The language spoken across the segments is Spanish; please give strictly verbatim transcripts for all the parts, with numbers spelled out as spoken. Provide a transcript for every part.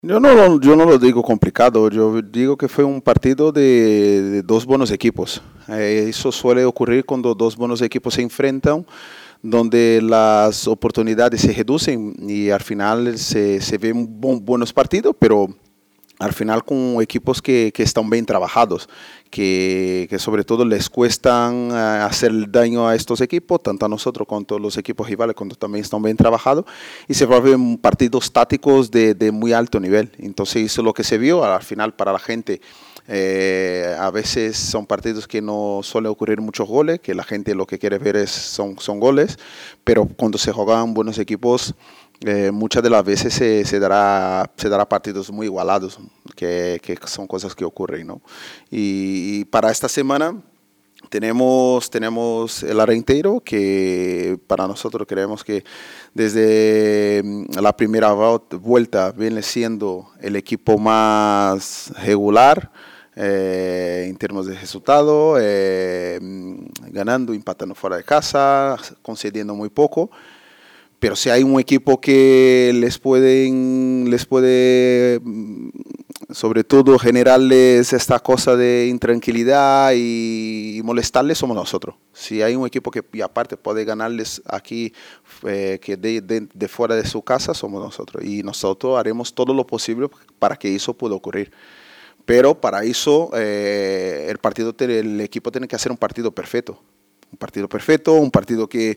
Yo no, lo- yo no lo digo complicado, yo digo que fue un partido de, de dos buenos equipos. Eh, eso suele ocurrir cuando dos buenos equipos se enfrentan, donde las oportunidades se reducen y al final se, se ven bu- buenos partidos, pero al final con equipos que, que están bien trabajados, que, que sobre todo les cuestan eh, hacer daño a estos equipos, tanto a nosotros como a los equipos rivales, cuando también están bien trabajados, y se vuelven partidos tácticos de, de muy alto nivel. Entonces eso es lo que se vio al final para la gente. Eh, a veces son partidos que no suele ocurrir muchos goles, que la gente lo que quiere ver es, son, son goles, pero cuando se juegan buenos equipos, eh, muchas de las veces se, se, dará, se dará partidos muy igualados, que, que son cosas que ocurren, ¿no? Y, y para esta semana tenemos, tenemos el Arenteiro, que para nosotros creemos que desde mm, la primera vuelta viene siendo el equipo más regular eh, en términos de resultado, eh, ganando, empatando fuera de casa, concediendo muy poco. Pero si hay un equipo que les pueden, les puede, mm, sobre todo, generarles esta cosa de intranquilidad y, y molestarles, somos nosotros. Si hay un equipo que, y aparte, puede ganarles aquí, eh, que de, de, de fuera de su casa, somos nosotros. Y nosotros haremos todo lo posible para que eso pueda ocurrir. Pero para eso, eh, el, partido, el equipo tiene que hacer un partido perfecto. Un partido perfecto, un partido que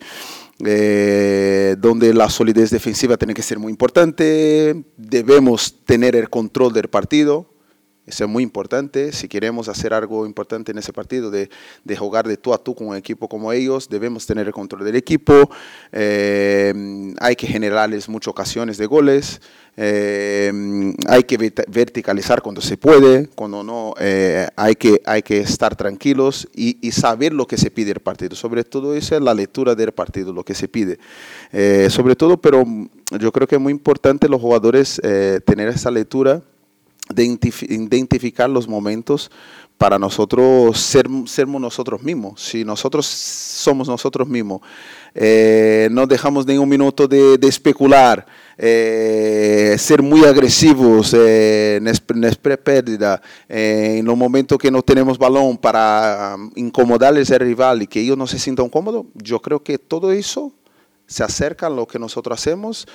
eh, donde la solidez defensiva tiene que ser muy importante, debemos tener el control del partido, eso es muy importante. Si queremos hacer algo importante en ese partido, de, de jugar de tú a tú con un equipo como ellos, debemos tener el control del equipo. Eh, hay que generarles muchas ocasiones de goles. Eh, hay que verticalizar cuando se puede, cuando no, eh, hay, que, hay que estar tranquilos y, y saber lo que se pide el partido. Sobre todo eso es la lectura del partido, lo que se pide. Eh, sobre todo, pero yo creo que es muy importante los jugadores eh, tener esa lectura de identificar los momentos para nosotros ser, sermos nosotros mismos. Si nosotros somos nosotros mismos, eh, no dejamos ni un minuto de, de especular, eh, ser muy agresivos eh, en pérdida, eh, en los momentos que no tenemos balón para um, incomodarles al rival y que ellos no se sientan cómodos, yo creo que todo eso se acerca a lo que nosotros hacemos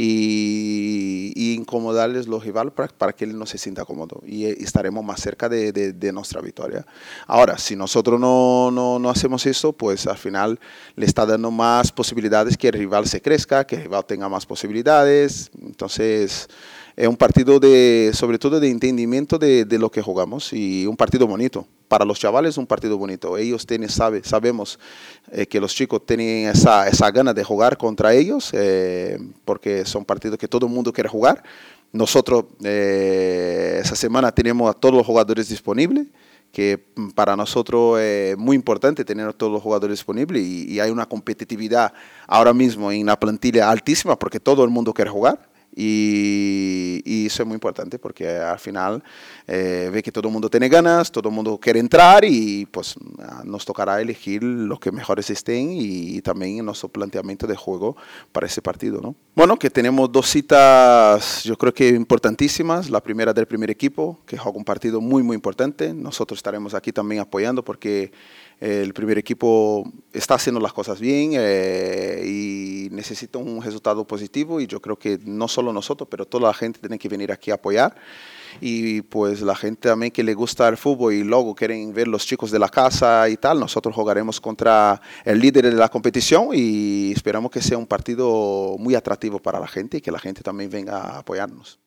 y, y incomodarles los rivales para, para que él no se sienta cómodo y, y estaremos más cerca de, de, de nuestra victoria. Ahora, si nosotros no, no, no hacemos eso, pues al final le está dando más posibilidades que el rival se crezca, que el rival tenga más posibilidades. Entonces, es un partido de, sobre todo de entendimiento de, de lo que jugamos y un partido bonito. Para los chavales un partido bonito. Ellos tienen, sabe, sabemos eh, que los chicos tienen esa, esa gana de jugar contra ellos, eh, porque son partidos que todo el mundo quiere jugar. Nosotros eh, esa semana tenemos a todos los jugadores disponibles, que para nosotros es muy importante tener a todos los jugadores disponibles y, y hay una competitividad ahora mismo en la plantilla altísima porque todo el mundo quiere jugar. Y, y eso es muy importante porque al final eh, ve que todo el mundo tiene ganas, todo el mundo quiere entrar y pues nos tocará elegir los que mejores estén y, y también en nuestro planteamiento de juego para ese partido, ¿no? Bueno, que tenemos dos citas yo creo que importantísimas. La primera del primer equipo, que juega un partido muy muy importante. Nosotros estaremos aquí también apoyando porque el primer equipo está haciendo las cosas bien eh, y necesita un resultado positivo y yo creo que no solo nosotros, pero toda la gente tiene que venir aquí a apoyar y pues la gente también que le gusta el fútbol y luego quieren ver los chicos de la casa y tal, nosotros jugaremos contra el líder de la competición y esperamos que sea un partido muy atractivo para la gente y que la gente también venga a apoyarnos.